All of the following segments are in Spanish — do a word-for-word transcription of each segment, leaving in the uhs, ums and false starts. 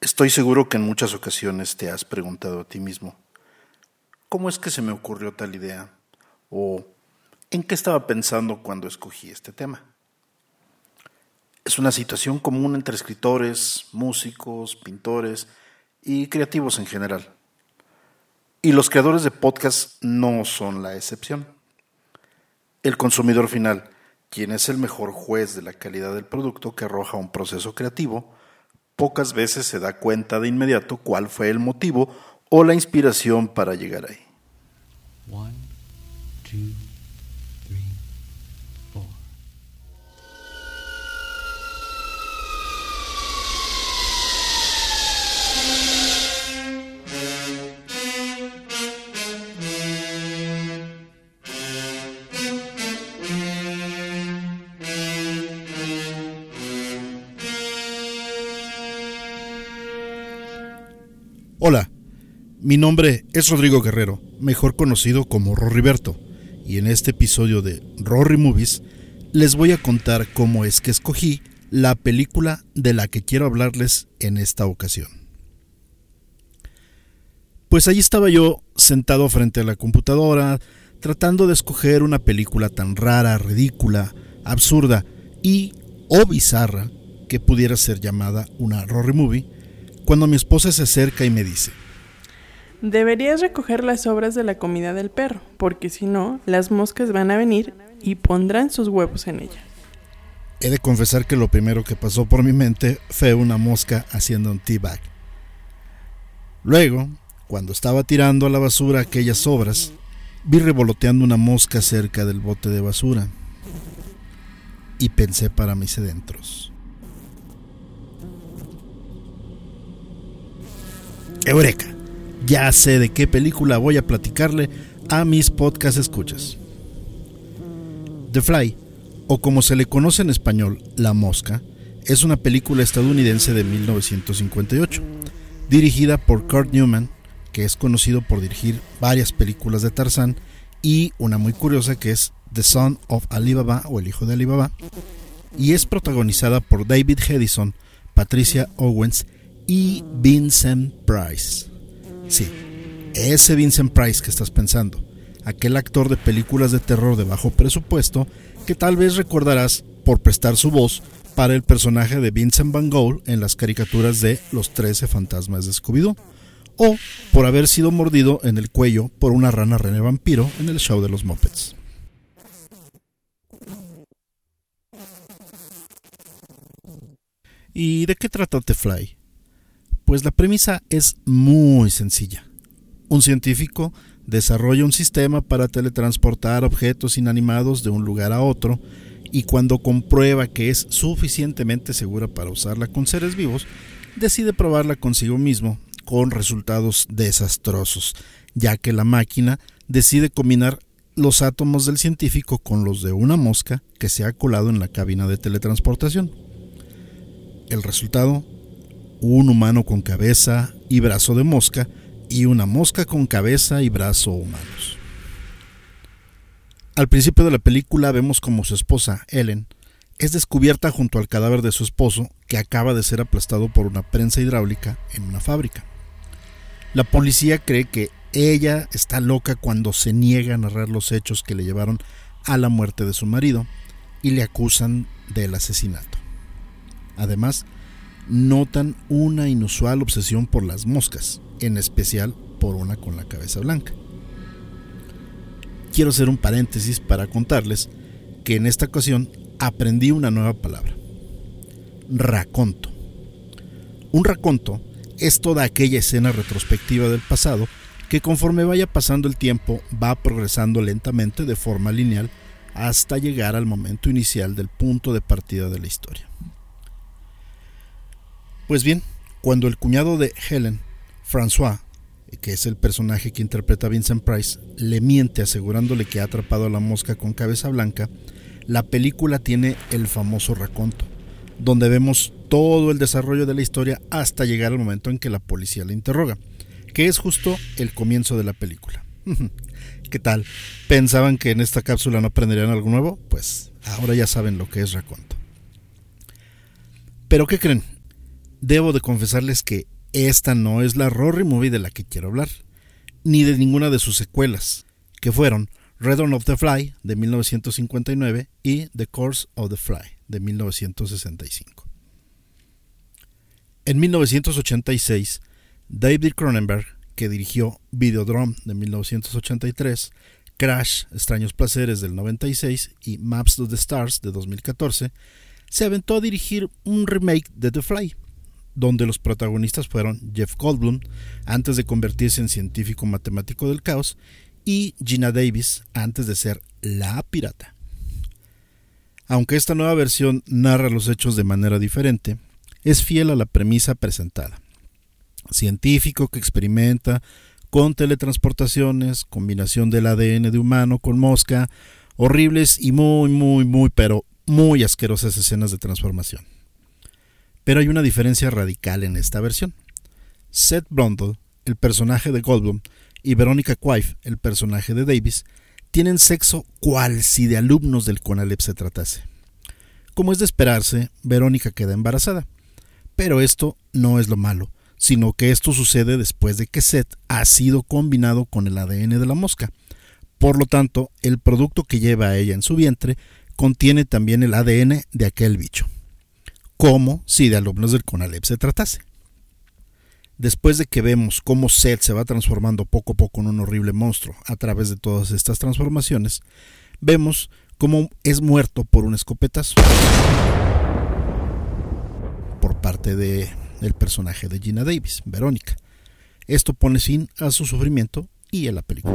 Estoy seguro que en muchas ocasiones te has preguntado a ti mismo, ¿cómo es que se me ocurrió tal idea? ¿O en qué estaba pensando cuando escogí este tema? Es una situación común entre escritores, músicos, pintores y creativos en general. Y los creadores de podcast no son la excepción. El consumidor final, quien es el mejor juez de la calidad del producto que arroja un proceso creativo, pocas veces se da cuenta de inmediato cuál fue el motivo o la inspiración para llegar ahí. One, two, three, four. Hola, mi nombre es Rodrigo Guerrero, mejor conocido como Rorriberto, y en este episodio de Rorri Movies les voy a contar cómo es que escogí la película de la que quiero hablarles en esta ocasión. Pues allí estaba yo sentado frente a la computadora, tratando de escoger una película tan rara, ridícula, absurda y o bizarra que pudiera ser llamada una Rorri Movie, cuando mi esposa se acerca y me dice: deberías recoger las sobras de la comida del perro, porque si no, las moscas van a venir y pondrán sus huevos en ella. He de confesar que lo primero que pasó por mi mente fue una mosca haciendo un teabag. Luego, cuando estaba tirando a la basura aquellas sobras, vi revoloteando una mosca cerca del bote de basura y pensé para mis adentros: ¡Eureka! Ya sé de qué película voy a platicarle a mis podcast escuchas. The Fly, o como se le conoce en español, La Mosca, es una película estadounidense de mil novecientos cincuenta y ocho, dirigida por Kurt Newman, que es conocido por dirigir varias películas de Tarzán, y una muy curiosa que es The Son of Alibaba, o El Hijo de Alibaba, y es protagonizada por David Hedison, Patricia Owens y Vincent Price. Sí, ese Vincent Price que estás pensando, aquel actor de películas de terror de bajo presupuesto que tal vez recordarás por prestar su voz para el personaje de Vincent Van Gogh en las caricaturas de Los Trece Fantasmas de Scooby-Doo, o por haber sido mordido en el cuello por una rana René Vampiro en el show de los Muppets. ¿Y de qué trata The Fly? Pues la premisa es muy sencilla. Un científico desarrolla un sistema para teletransportar objetos inanimados de un lugar a otro, y cuando comprueba que es suficientemente segura para usarla con seres vivos, decide probarla consigo mismo, con resultados desastrosos, ya que la máquina decide combinar los átomos del científico con los de una mosca que se ha colado en la cabina de teletransportación. El resultado: un humano con cabeza y brazo de mosca y una mosca con cabeza y brazo humanos. Al principio de la película vemos como su esposa, Ellen, es descubierta junto al cadáver de su esposo, que acaba de ser aplastado por una prensa hidráulica en una fábrica. La policía cree que ella está loca cuando se niega a narrar los hechos que le llevaron a la muerte de su marido y le acusan del asesinato. Además, notan una inusual obsesión por las moscas, en especial por una con la cabeza blanca. Quiero hacer un paréntesis para contarles que en esta ocasión aprendí una nueva palabra: raconto. Un raconto es toda aquella escena retrospectiva del pasado que, conforme vaya pasando el tiempo, va progresando lentamente de forma lineal hasta llegar al momento inicial del punto de partida de la historia. Pues bien, cuando el cuñado de Helen, François, que es el personaje que interpreta Vincent Price, le miente asegurándole que ha atrapado a la mosca con cabeza blanca, la película tiene el famoso raconto, donde vemos todo el desarrollo de la historia hasta llegar al momento en que la policía la interroga, que es justo el comienzo de la película. ¿Qué tal? ¿Pensaban que en esta cápsula no aprenderían algo nuevo? Pues ahora ya saben lo que es raconto. ¿Pero qué creen? Debo de confesarles que esta no es la Rory Movie de la que quiero hablar, ni de ninguna de sus secuelas, que fueron Return of the Fly de mil novecientos cincuenta y nueve y The Curse of the Fly de mil novecientos sesenta y cinco. En mil novecientos ochenta y seis, David Cronenberg, que dirigió Videodrome de mil novecientos ochenta y tres, Crash, Extraños Placeres del noventa y seis y Maps to the Stars de dos mil catorce, se aventó a dirigir un remake de The Fly, donde los protagonistas fueron Jeff Goldblum, antes de convertirse en científico matemático del caos, y Geena Davis, antes de ser la pirata. Aunque esta nueva versión narra los hechos de manera diferente, es fiel a la premisa presentada. Científico que experimenta con teletransportaciones, combinación del A D N de humano con mosca, horribles y muy, muy, muy, pero muy asquerosas escenas de transformación. Pero hay una diferencia radical en esta versión. Seth Brundle, el personaje de Goldblum, y Veronica Quaife, el personaje de Davis, tienen sexo cual si de alumnos del CONALEP se tratase. Como es de esperarse, Verónica queda embarazada. Pero esto no es lo malo, sino que esto sucede después de que Seth ha sido combinado con el A D N de la mosca. Por lo tanto, el producto que lleva a ella en su vientre contiene también el A D N de aquel bicho, como si de alumnos del CONALEP se tratase. Después de que vemos cómo Seth se va transformando poco a poco en un horrible monstruo a través de todas estas transformaciones, vemos cómo es muerto por un escopetazo por parte de el personaje de Geena Davis, Verónica. Esto pone fin a su sufrimiento y a la película.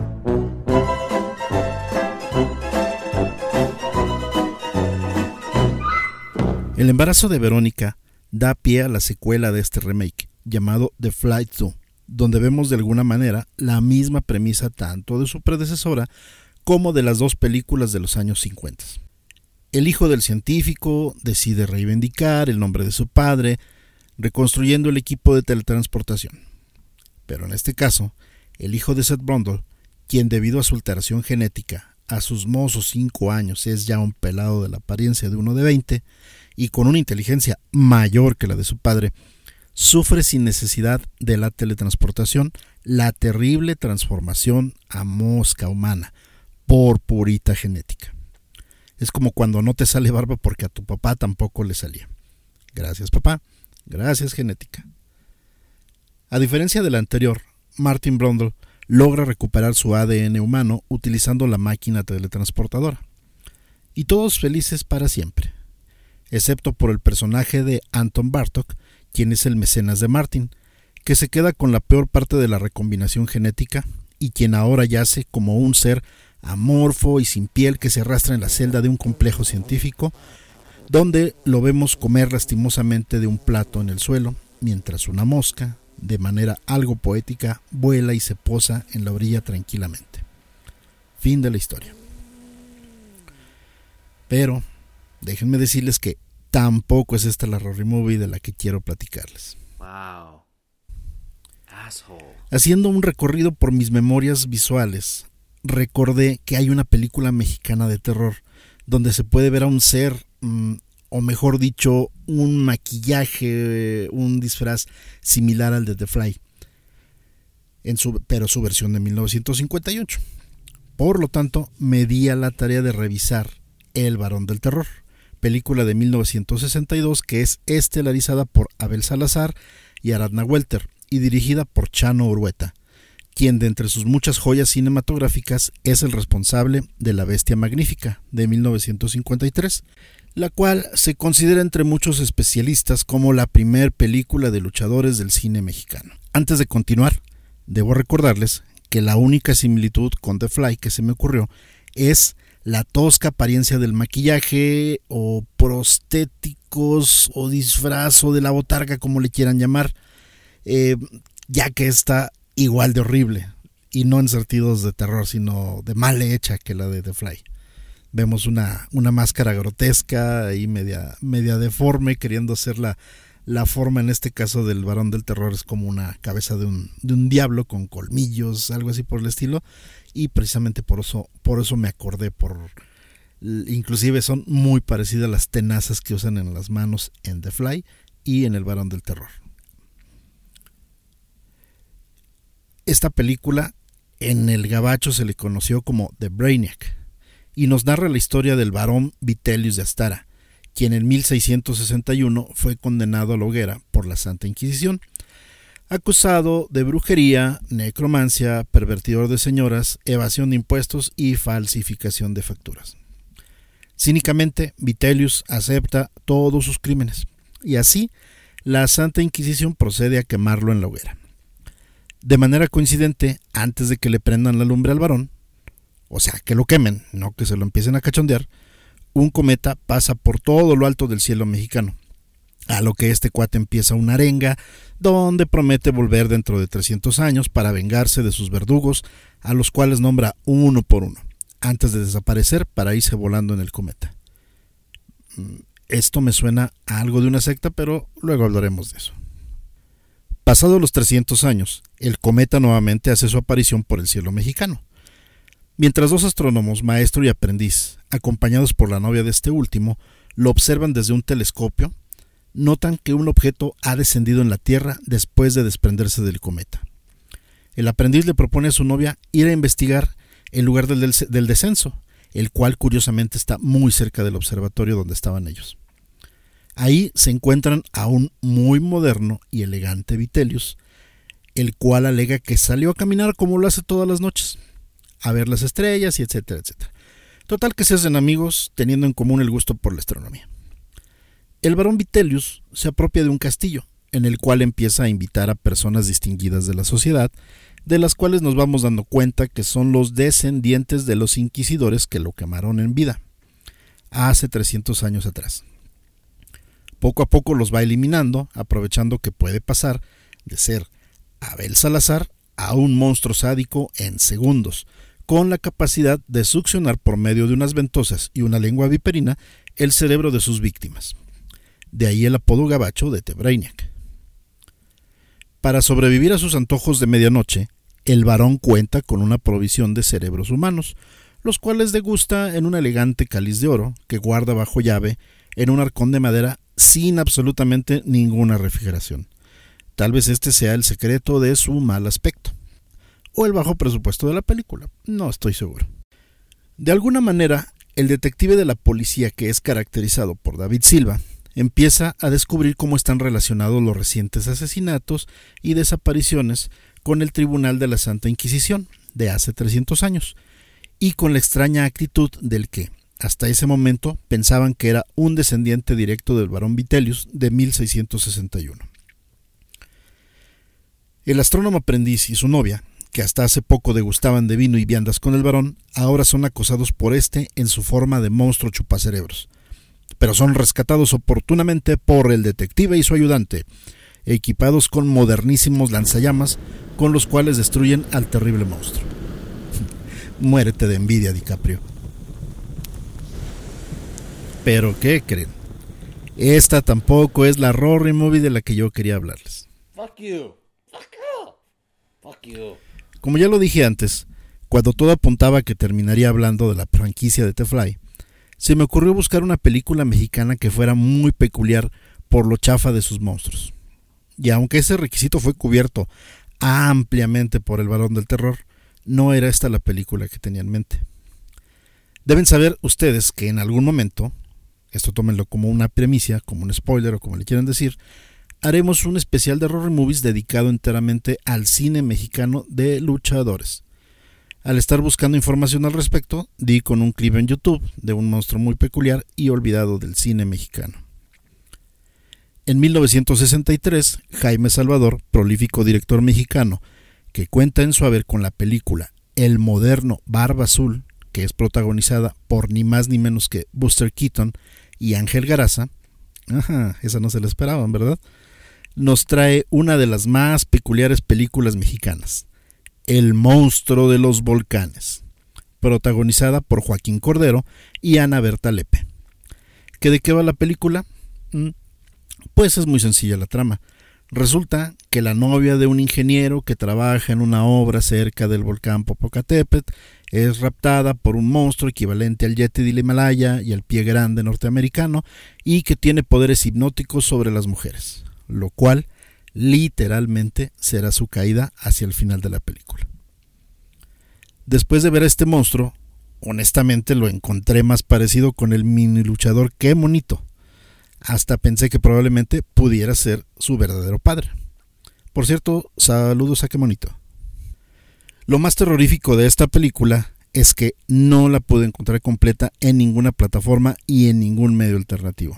El embarazo de Verónica da pie a la secuela de este remake, llamado The Fly dos, donde vemos de alguna manera la misma premisa tanto de su predecesora como de las dos películas de los años cincuenta. El hijo del científico decide reivindicar el nombre de su padre, reconstruyendo el equipo de teletransportación. Pero en este caso, el hijo de Seth Brundle, quien debido a su alteración genética, a sus mozos cinco años es ya un pelado de la apariencia de uno de veinte, y con una inteligencia mayor que la de su padre, sufre sin necesidad de la teletransportación la terrible transformación a mosca humana por purita genética. Es como cuando no te sale barba porque a tu papá tampoco le salía. Gracias, papá. Gracias, genética. A diferencia de la anterior, Martin Brundle logra recuperar su A D N humano utilizando la máquina teletransportadora. Y todos felices para siempre, excepto por el personaje de Anton Bartok, quien es el mecenas de Martin, que se queda con la peor parte de la recombinación genética y quien ahora yace como un ser amorfo y sin piel que se arrastra en la celda de un complejo científico, donde lo vemos comer lastimosamente de un plato en el suelo, mientras una mosca, de manera algo poética, vuela y se posa en la orilla tranquilamente. Fin de la historia. Pero déjenme decirles que tampoco es esta la Rory Movie de la que quiero platicarles. Wow. Asshole. Haciendo un recorrido por mis memorias visuales, recordé que hay una película mexicana de terror donde se puede ver a un ser, mmm, o mejor dicho, un maquillaje, un disfraz similar al de The Fly, en su, pero su versión de mil novecientos cincuenta y ocho. Por lo tanto, me di a la tarea de revisar El Varón del Terror, película de mil novecientos sesenta y dos que es estelarizada por Abel Salazar y Aradna Welter y dirigida por Chano Urueta, quien de entre sus muchas joyas cinematográficas es el responsable de La Bestia Magnífica de mil novecientos cincuenta y tres, la cual se considera entre muchos especialistas como la primer película de luchadores del cine mexicano. Antes de continuar, debo recordarles que la única similitud con The Fly que se me ocurrió es la tosca apariencia del maquillaje o prostéticos o disfraz o de la botarga, como le quieran llamar, eh, ya que está igual de horrible, y no en sentidos de terror, sino de mal hecha que la de The Fly. Vemos una, una máscara grotesca y media, media deforme, queriendo hacer la, la forma, en este caso del Varón del Terror, es como una cabeza de un, de un diablo con colmillos, algo así por el estilo, y precisamente por eso, por eso me acordé, por inclusive son muy parecidas las tenazas que usan en las manos en The Fly y en El Varón del Terror. Esta película en el gabacho se le conoció como The Brainiac y nos narra la historia del varón Vitellius de Astara, quien en mil seiscientos sesenta y uno fue condenado a la hoguera por la Santa Inquisición, acusado de brujería, necromancia, pervertidor de señoras, evasión de impuestos y falsificación de facturas. Cínicamente, Vitellius acepta todos sus crímenes y así la Santa Inquisición procede a quemarlo en la hoguera. De manera coincidente, antes de que le prendan la lumbre al varón, o sea, que lo quemen, no que se lo empiecen a cachondear, un cometa pasa por todo lo alto del cielo mexicano, a lo que este cuate empieza una arenga donde promete volver dentro de trescientos años para vengarse de sus verdugos, a los cuales nombra uno por uno, antes de desaparecer para irse volando en el cometa. Esto me suena a algo de una secta, pero luego hablaremos de eso. Pasados los trescientos años, el cometa nuevamente hace su aparición por el cielo mexicano. Mientras dos astrónomos, maestro y aprendiz, acompañados por la novia de este último, lo observan desde un telescopio, notan que un objeto ha descendido en la Tierra después de desprenderse del cometa. El aprendiz le propone a su novia ir a investigar el lugar del, del, del descenso, el cual curiosamente está muy cerca del observatorio donde estaban ellos. Ahí se encuentran a un muy moderno y elegante Vitellius, el cual alega que salió a caminar como lo hace todas las noches, a ver las estrellas y etcétera, etcétera. Total que se hacen amigos teniendo en común el gusto por la astronomía. El varón Vitellius se apropia de un castillo, en el cual empieza a invitar a personas distinguidas de la sociedad, de las cuales nos vamos dando cuenta que son los descendientes de los inquisidores que lo quemaron en vida, hace trescientos años atrás. Poco a poco los va eliminando, aprovechando que puede pasar de ser Abel Salazar a un monstruo sádico en segundos, con la capacidad de succionar por medio de unas ventosas y una lengua viperina el cerebro de sus víctimas. De ahí el apodo gabacho de The Brainiac. Para sobrevivir a sus antojos de medianoche, el varón cuenta con una provisión de cerebros humanos, los cuales degusta en un elegante cáliz de oro que guarda bajo llave en un arcón de madera sin absolutamente ninguna refrigeración. Tal vez este sea el secreto de su mal aspecto, o el bajo presupuesto de la película, no estoy seguro. De alguna manera, el detective de la policía, que es caracterizado por David Silva, empieza a descubrir cómo están relacionados los recientes asesinatos y desapariciones con el Tribunal de la Santa Inquisición de hace trescientos años, y con la extraña actitud del que, hasta ese momento, pensaban que era un descendiente directo del varón Vitellius de mil seiscientos sesenta y uno. El astrónomo aprendiz y su novia, que hasta hace poco degustaban de vino y viandas con el varón, ahora son acosados por este en su forma de monstruo chupacerebros, pero son rescatados oportunamente por el detective y su ayudante, equipados con modernísimos lanzallamas con los cuales destruyen al terrible monstruo. Muérete de envidia, DiCaprio. Pero ¿qué creen? Esta tampoco es la Rory Movie de la que yo quería hablarles. Fuck you. Fuck you. Fuck you. Como ya lo dije antes, cuando todo apuntaba a que terminaría hablando de la franquicia de The Fly, se me ocurrió buscar una película mexicana que fuera muy peculiar por lo chafa de sus monstruos. Y aunque ese requisito fue cubierto ampliamente por El Varón del Terror, no era esta la película que tenía en mente. Deben saber ustedes que en algún momento, esto tómenlo como una premisa, como un spoiler o como le quieran decir, haremos un especial de Rory Movies dedicado enteramente al cine mexicano de luchadores. Al estar buscando información al respecto, di con un clip en YouTube de un monstruo muy peculiar y olvidado del cine mexicano. En mil novecientos sesenta y tres, Jaime Salvador, prolífico director mexicano, que cuenta en su haber con la película El moderno Barba Azul, que es protagonizada por ni más ni menos que Buster Keaton y Ángel Garaza, ajá, esa no se la esperaban, ¿verdad?, nos trae una de las más peculiares películas mexicanas, El monstruo de los volcanes, protagonizada por Joaquín Cordero y Ana Berta Lepe. ¿Qué de qué va la película? Pues es muy sencilla la trama. Resulta que la novia de un ingeniero que trabaja en una obra cerca del volcán Popocatépetl es raptada por un monstruo equivalente al Yeti del Himalaya y al pie grande norteamericano y que tiene poderes hipnóticos sobre las mujeres, lo cual literalmente será su caída hacia el final de la película. Después de ver a este monstruo, honestamente lo encontré más parecido con el mini luchador que monito. Hasta pensé que probablemente pudiera ser su verdadero padre. Por cierto, saludos a qué monito. Lo más terrorífico de esta película es que no la pude encontrar completa en ninguna plataforma y en ningún medio alternativo.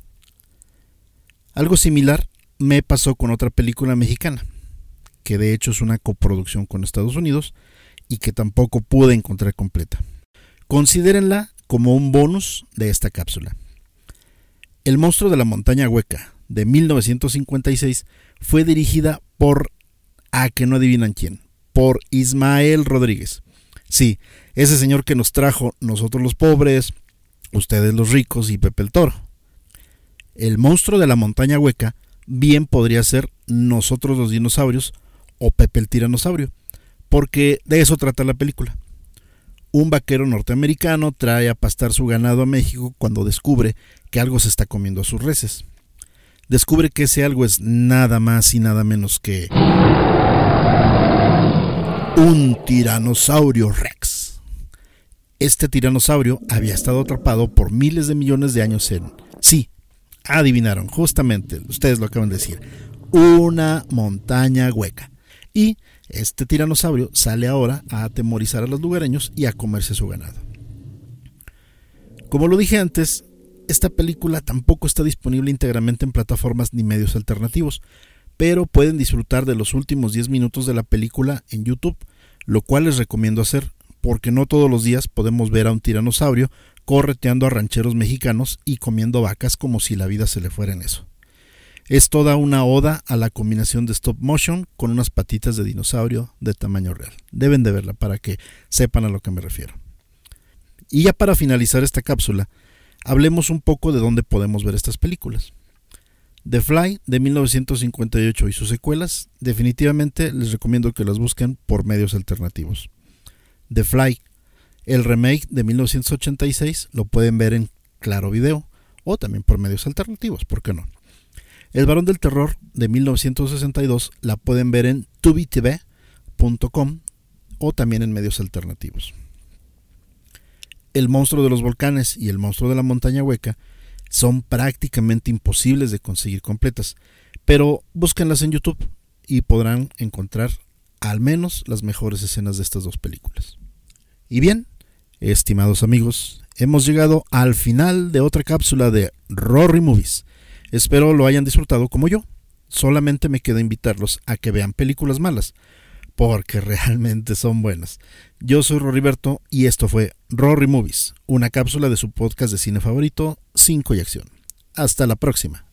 Algo similar me pasó con otra película mexicana, que de hecho es una coproducción con Estados Unidos y que tampoco pude encontrar completa. Considérenla como un bonus de esta cápsula. El monstruo de la montaña hueca, de mil novecientos cincuenta y seis, fue dirigida por, a que no adivinan quién, por Ismael Rodríguez. Sí, ese señor que nos trajo Nosotros los Pobres, Ustedes los Ricos y Pepe el Toro. El monstruo de la montaña hueca bien podría ser Nosotros los Dinosaurios o Pepe el Tiranosaurio, porque de eso trata la película. Un vaquero norteamericano trae a pastar su ganado a México cuando descubre que algo se está comiendo a sus reses. Descubre que ese algo es nada más y nada menos que un tiranosaurio rex. Este tiranosaurio había estado atrapado por miles de millones de años en, sí, adivinaron, justamente, ustedes lo acaban de decir, una montaña hueca. Y este tiranosaurio sale ahora a atemorizar a los lugareños y a comerse su ganado. Como lo dije antes, esta película tampoco está disponible íntegramente en plataformas ni medios alternativos, pero pueden disfrutar de los últimos diez minutos de la película en YouTube, lo cual les recomiendo hacer, porque no todos los días podemos ver a un tiranosaurio correteando a rancheros mexicanos y comiendo vacas como si la vida se le fuera en eso. Es toda una oda a la combinación de stop motion con unas patitas de dinosaurio de tamaño real. Deben de verla para que sepan a lo que me refiero. Y ya para finalizar esta cápsula, hablemos un poco de dónde podemos ver estas películas. The Fly de mil novecientos cincuenta y ocho y sus secuelas, definitivamente les recomiendo que las busquen por medios alternativos. The Fly, el remake de mil novecientos ochenta y seis, lo pueden ver en Claro Video o también por medios alternativos, ¿por qué no? El Varón del Terror de mil novecientos sesenta y dos la pueden ver en tubi t v punto com o también en medios alternativos. El Monstruo de los Volcanes y El Monstruo de la Montaña Hueca son prácticamente imposibles de conseguir completas, pero búsquenlas en YouTube y podrán encontrar al menos las mejores escenas de estas dos películas. Y bien, estimados amigos, hemos llegado al final de otra cápsula de Rory Movies. Espero lo hayan disfrutado como yo. Solamente me queda invitarlos a que vean películas malas, porque realmente son buenas. Yo soy Roriberto y esto fue Rory Movies, una cápsula de su podcast de cine favorito, cinco y acción. Hasta la próxima.